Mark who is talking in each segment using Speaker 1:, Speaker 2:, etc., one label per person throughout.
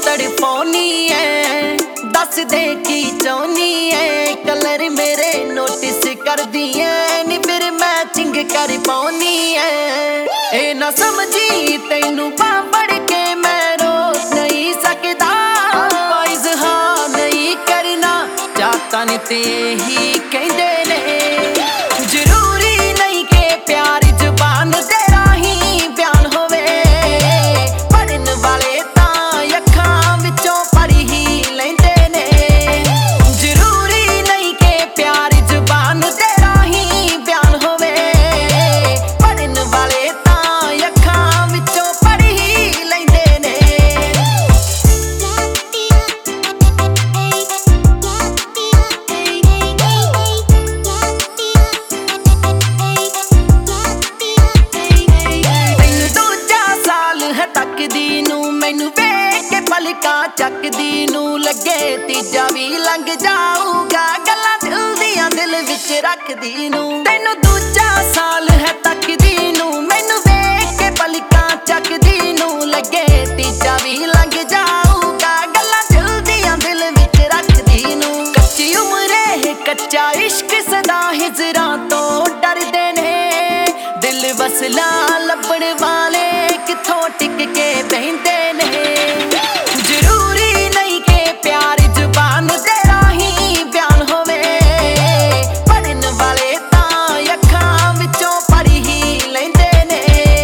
Speaker 1: तड़पानी है, दस दे की चाहनी है। कलर मेरे नोटिस कर दिए नी फिर मैचिंग कर पानी है। ए ना समझी तैनू बाबड़ के मैं रोक नहीं सकता, इजहार नहीं करना चाहता नी ते ही कहंदे ने। जरूरी नहीं के प्यार जुबान ते राही बयान होवे, पढ़न वाले तां अखां विचों पढ़ ही लैंदे ने। जरूरी नहीं के प्यार जुबान ते राही बयान होवे, पढ़न वाले तां अखां विचों पढ़ ही लैंदे ने। तकदी नू मैनू वेख के पलकां चकदी नू लगे तीजा भी लंघ जाऊगा, गल्लां दिल दियां दिल विच रखदी नू। तैनू दूजा साल है तकदी नू मैनू वेख के पलकां चकदी नू लगे तीजा भी लंघ जाऊगा, गल्लां दिल दियां दिल विच रखदी नू। कच्ची उमरे है कच्चा इश्क सदा हिजरां तो डरदे ने, दिल वसला लभण वाले किथों टिक के बहिंदे ने। जरूरी नहीं के प्यार जुबान ते राही बयान होवे, पढ़न वाले तां अखां विचों पढ़ ही लैंदे ने।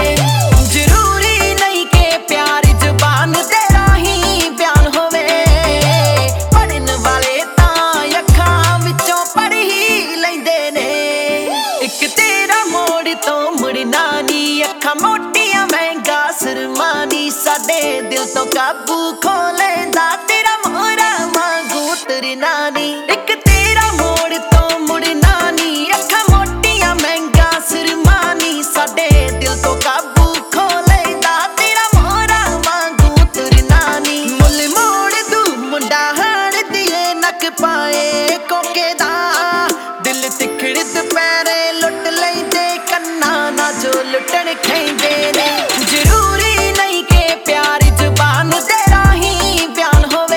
Speaker 1: जरूरी नहीं के प्यार जुबान ते राही बयान होवे, पढ़न वाले तां अखां विचों पढ़ ही लैंदे ने। एक तेरा मोड़ तो मुड़ना नी, अखां मोटियां महंगा सरमानी, साडे दिल तो काबू खो लेंदा तेरा मोहरा वांगू तुरना नी। एक तेरा मोड़ तो मुड़ना नी, अखां मोटियां महंगा सरमानी, साडे दिल तो काबू खो लेंदा तेरा मोहरा वांगू तुरना नी। मुल मोड़ दू मुंडा हाड़ दिए नक पाए कोके दा, दिल तिखड़ दुपहरे लुट लैंदे कन्ना ना जो लुटण खैंदे ने। जरूरी नहीं के प्यार जुबान ते राही बयान होवे,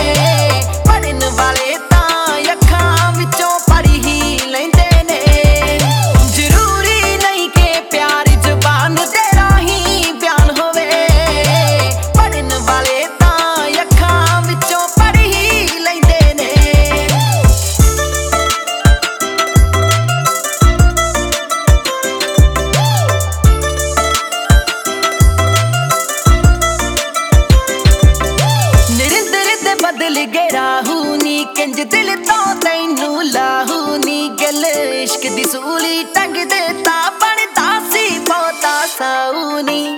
Speaker 1: पढ़न वाले तां अखां विचों पढ़ ही लैंदे ने। जरूरी नहीं के प्यार जुबान ते राही बयान होवे, पढ़न वाले तां अखां विचों पढ़ ही लैंदे ने। बदल गए राहू नी किंज दिल तो तैनू लाहू नी, गल इश्क दी सूली टंग दे ता बनदा सी बहुता साऊ नी।